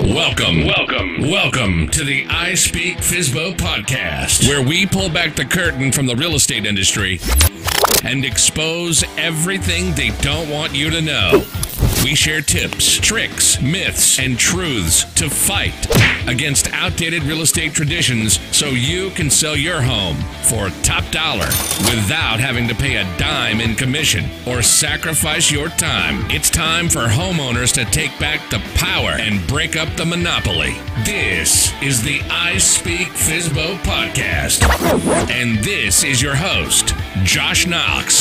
Welcome to the I Speak FSBO podcast, where we pull back the curtain from the real estate industry and expose everything they don't want you to know. We share tips, tricks, myths, and truths to fight against outdated real estate traditions so you can sell your home for top dollar without having to pay a dime in commission or sacrifice your time. It's time for homeowners to take back the power and break up the monopoly. This is the I Speak FSBO podcast. And this is your host, Josh Knox.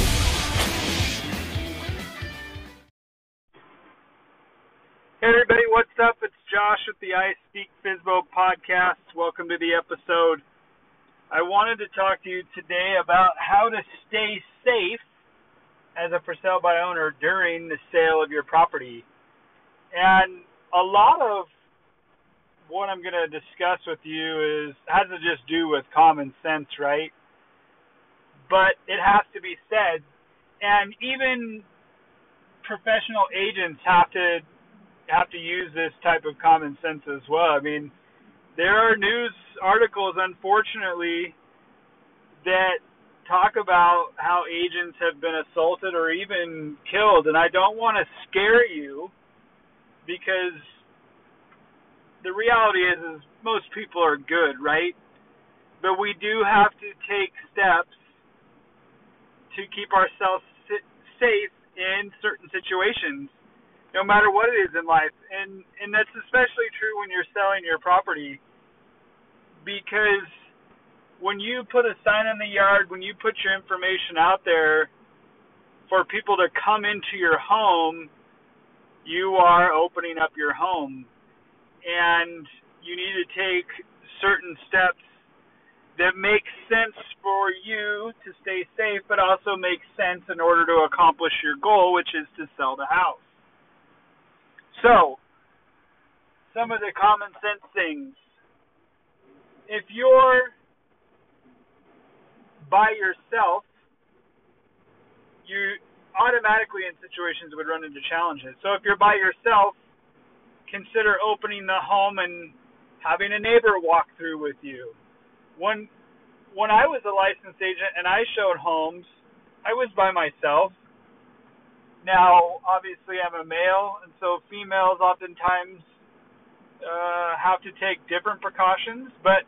Hey everybody, what's up? It's Josh with the I Speak FSBO podcast. Welcome to the episode. I wanted to talk to you today about how to stay safe as a for sale by owner during the sale of your property. And a lot of what I'm going to discuss with you has to just do with common sense, right? But it has to be said, and even professional agents have to use this type of common sense as well. I mean, there are news articles, unfortunately, that talk about how agents have been assaulted or even killed, and I don't want to scare you, because the reality is most people are good, right? But we do have to take steps to keep ourselves safe in certain situations, no matter what it is in life. And that's especially true when you're selling your property, because when you put a sign in the yard, when you put your information out there for people to come into your home, you are opening up your home. And you need to take certain steps that make sense for you to stay safe, but also make sense in order to accomplish your goal, which is to sell the house. So, some of the common sense things. If you're by yourself, you automatically in situations would run into challenges. So if you're by yourself, consider opening the home and having a neighbor walk through with you. When I was a licensed agent and I showed homes, I was by myself. Now, obviously, I'm a male, and so females oftentimes have to take different precautions. But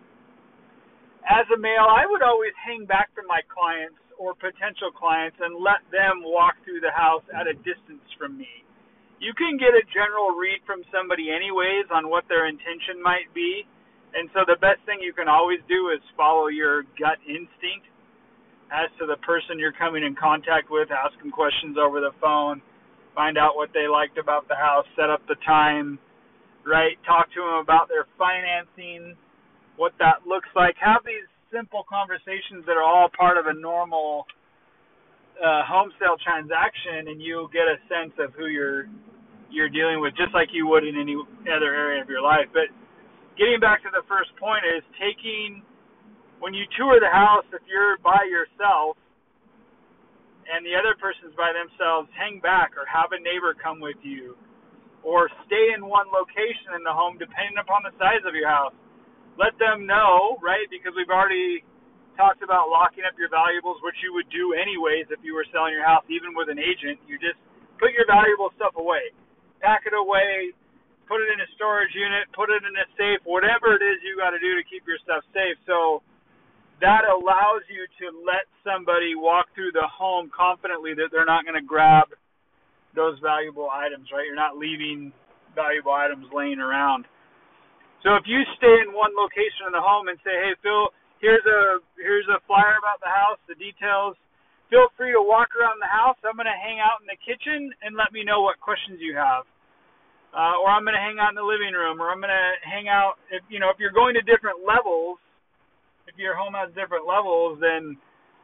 as a male, I would always hang back from my clients or potential clients and let them walk through the house at a distance from me. You can get a general read from somebody anyways on what their intention might be, and so the best thing you can always do is follow your gut instinct as to the person you're coming in contact with. Ask them questions over the phone, find out what they liked about the house, set up the time, right? Talk to them about their financing, what that looks like. Have these simple conversations that are all part of a normal home sale transaction, and you'll get a sense of who you're dealing with, just like you would in any other area of your life. But getting back to the first point is when you tour the house, if you're by yourself and the other person's by themselves, hang back or have a neighbor come with you, or stay in one location in the home depending upon the size of your house. Let them know, right, because we've already talked about locking up your valuables, which you would do anyways if you were selling your house, even with an agent. You just put your valuable stuff away. Pack it away, put it in a storage unit, put it in a safe, whatever it is you got to do to keep your stuff safe. So that allows you to let somebody walk through the home confidently that they're not going to grab those valuable items, right? You're not leaving valuable items laying around. So if you stay in one location in the home and say, hey, Phil, here's a flyer about the house, the details, feel free to walk around the house. I'm going to hang out in the kitchen and let me know what questions you have. Or I'm going to hang out in the living room, or I'm going to hang out, if you're going to different levels, if your home has different levels, then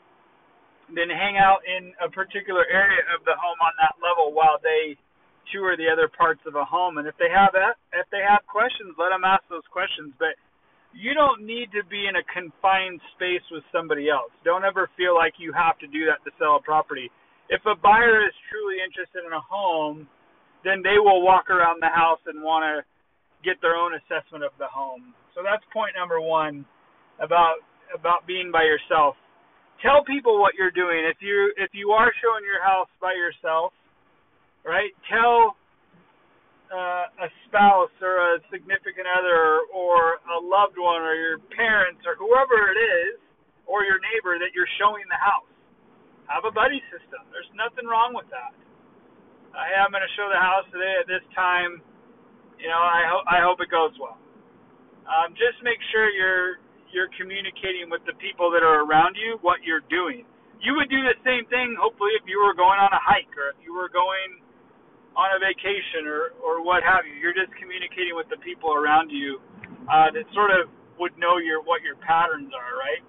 hang out in a particular area of the home on that level while they tour the other parts of a home. And if they have questions, let them ask those questions. But you don't need to be in a confined space with somebody else. Don't ever feel like you have to do that to sell a property. If a buyer is truly interested in a home, then they will walk around the house and want to get their own assessment of the home. So that's point number one about being by yourself. Tell people what you're doing. If you are showing your house by yourself, right? Tell a spouse or a significant other or a loved one or your parents or whoever it is or your neighbor that you're showing the house. Have a buddy system. There's nothing wrong with that. Hey, I'm going to show the house today at this time. I hope it goes well. Just make sure you're communicating with the people that are around you what you're doing. You would do the same thing, hopefully, if you were going on a hike or if you were going on a vacation or what have you. You're just communicating with the people around you that sort of would know what your patterns are, right?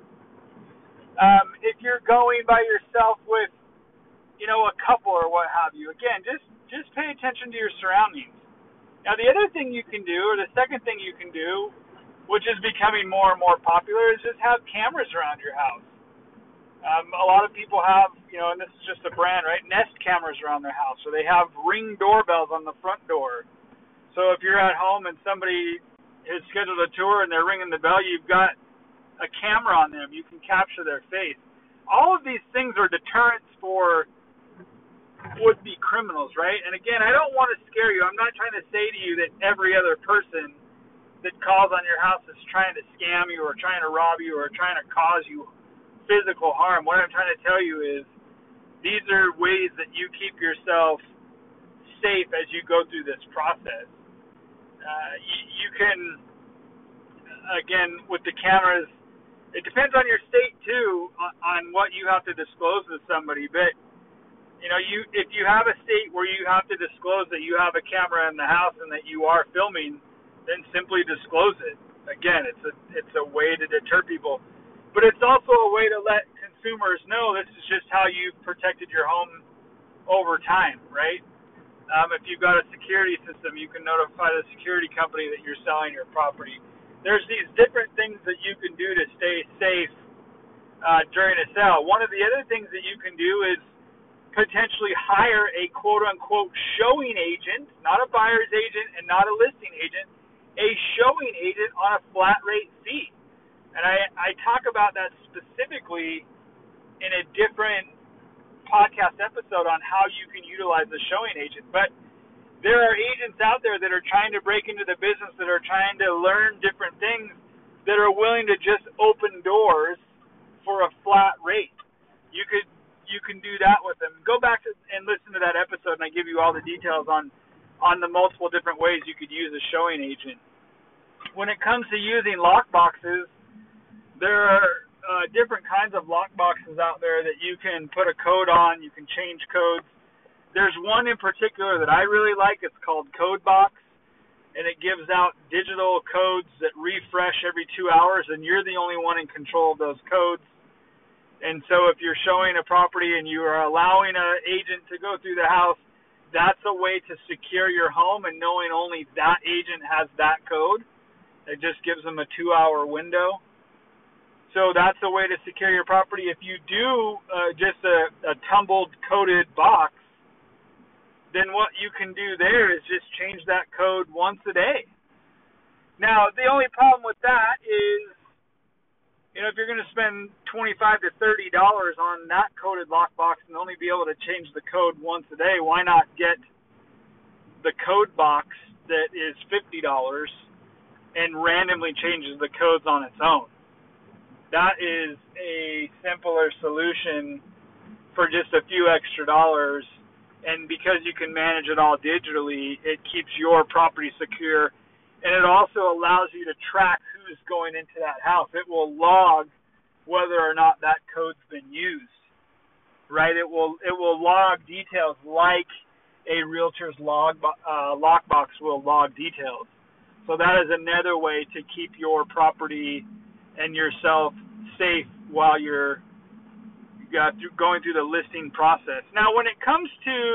If you're going by yourself with a couple or what have you, again, just pay attention to your surroundings. Now, the other thing you can do, or the second thing you can do, which is becoming more and more popular, is just have cameras around your house. A lot of people have, and this is just a brand, right, Nest cameras around their house, or they have Ring doorbells on the front door. So if you're at home and somebody has scheduled a tour and they're ringing the bell, you've got a camera on them. You can capture their face. All of these things are deterrents for would-be criminals, right? And again, I don't want to scare you. I'm not trying to say to you that every other person that calls on your house is trying to scam you or trying to rob you or trying to cause you physical harm. What I'm trying to tell you is these are ways that you keep yourself safe as you go through this process. You can, again, with the cameras, it depends on your state too, on what you have to disclose to somebody. But if you have a state where you have to disclose that you have a camera in the house and that you are filming, then simply disclose it. Again, it's a way to deter people, but it's also a way to let consumers know this is just how you've protected your home over time, right? If you've got a security system, you can notify the security company that you're selling your property. There's these different things that you can do to stay safe during a sale. One of the other things that you can do is potentially hire a quote-unquote showing agent, not a buyer's agent and not a listing agent, a showing agent on a flat rate fee. And I talk about that specifically in a different podcast episode on how you can utilize the showing agent. But there are agents out there that are trying to break into the business, that are trying to learn different things, that are willing to just open doors for a flat rate. You can do that with them. Go back and listen to that episode, and I give you all the details on the multiple different ways you could use a showing agent. When it comes to using lock boxes, there are different kinds of lock boxes out there that you can put a code on. You can change codes. There's one in particular that I really like. It's called CodeBox, and it gives out digital codes that refresh every 2 hours, and you're the only one in control of those codes. And so if you're showing a property and you are allowing an agent to go through the house, that's a way to secure your home, and knowing only that agent has that code. It just gives them a 2-hour window. So that's a way to secure your property. If you do just a tumbled coded box, then what you can do there is just change that code once a day. Now, the only problem with that is, if you're going to spend $25 to $30 on that coded lockbox and only be able to change the code once a day, why not get the code box that is $50 and randomly changes the codes on its own? That is a simpler solution for just a few extra dollars, and because you can manage it all digitally, it keeps your property secure. And it also allows you to track who's going into that house. It will log whether or not that code's been used, right? It will log details like a realtor's lockbox will log details. So that is another way to keep your property and yourself safe while you're going through the listing process. Now, when it comes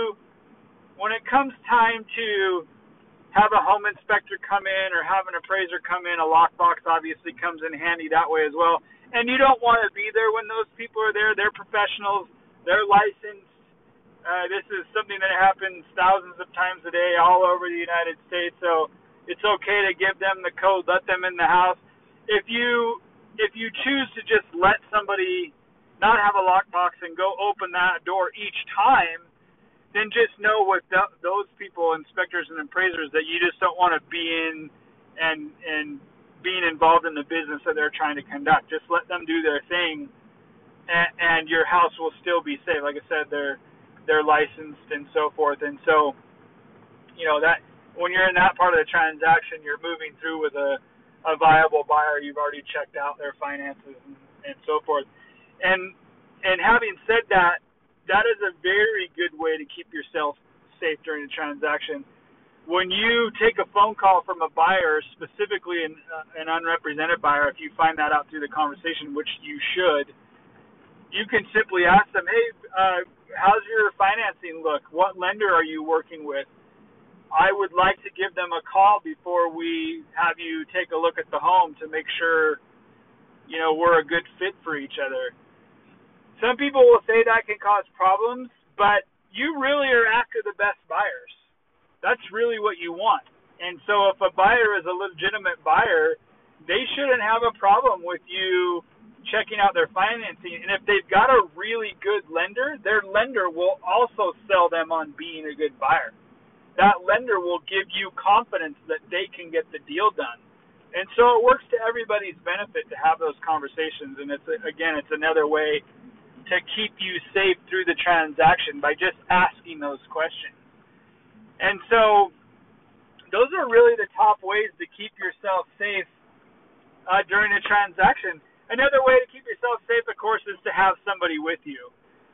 time to have a home inspector come in or have an appraiser come in, a lockbox obviously comes in handy that way as well. And you don't want to be there when those people are there. They're professionals. They're licensed. This is something that happens thousands of times a day all over the United States. So It's okay to give them the code, let them in the house. If you choose to just let somebody not have a lockbox and go open that door each time, then just know with those people, inspectors and appraisers, that you just don't want to be in and being involved in the business that they're trying to conduct. Just let them do their thing, and your house will still be safe. Like I said, they're licensed and so forth. And so, that when you're in that part of the transaction, you're moving through with a viable buyer. You've already checked out their finances and so forth. And having said that, that is a very good way to keep yourself safe during a transaction. When you take a phone call from a buyer, specifically an unrepresented buyer, if you find that out through the conversation, which you should, you can simply ask them, hey, how's your financing look? What lender are you working with? I would like to give them a call before we have you take a look at the home to make sure, we're a good fit for each other. Some people will say that can cause problems, but you really are after the best buyers. That's really what you want. And so if a buyer is a legitimate buyer, they shouldn't have a problem with you checking out their financing. And if they've got a really good lender, their lender will also sell them on being a good buyer. That lender will give you confidence that they can get the deal done. And so it works to everybody's benefit to have those conversations. And it's another way to keep you safe through the transaction by just asking those questions. And so those are really the top ways to keep yourself safe during a transaction. Another way to keep yourself safe, of course, is to have somebody with you,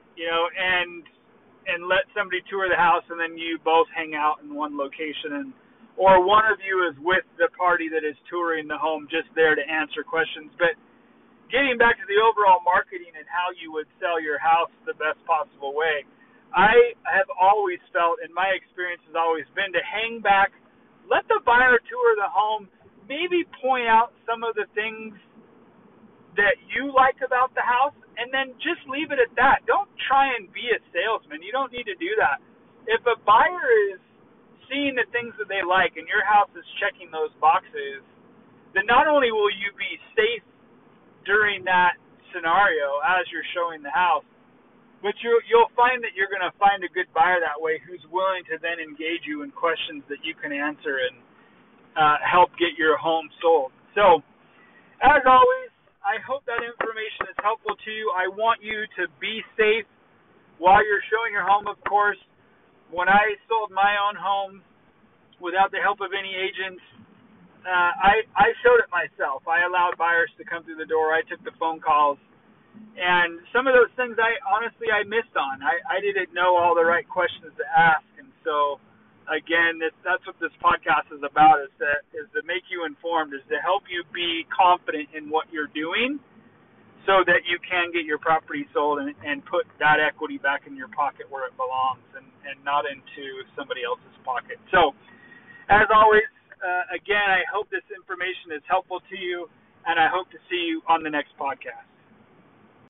and let somebody tour the house, and then you both hang out in one location, or one of you is with the party that is touring the home, just there to answer questions. But getting back to the overall marketing and how you would sell your house the best possible way, I have always felt, and my experience has always been, to hang back, let the buyer tour the home, maybe point out some of the things that you like about the house, and then just leave it at that. Don't try and be a salesman. You don't need to do that. If a buyer is seeing the things that they like and your house is checking those boxes, then not only will you be safe during that scenario as you're showing the house, but you'll find that you're going to find a good buyer that way who's willing to then engage you in questions that you can answer and help get your home sold. So, as always, I hope that information is helpful to you. I want you to be safe while you're showing your home, of course. When I sold my own home without the help of any agents, I showed it myself. I allowed buyers to come through the door. I took the phone calls. And some of those things I missed on. I didn't know all the right questions to ask. And so, again, that's what this podcast is about, is to make you informed, is to help you be confident in what you're doing so that you can get your property sold and put that equity back in your pocket where it belongs and not into somebody else's pocket. So, as always, again, I hope this information is helpful to you, and I hope to see you on the next podcast.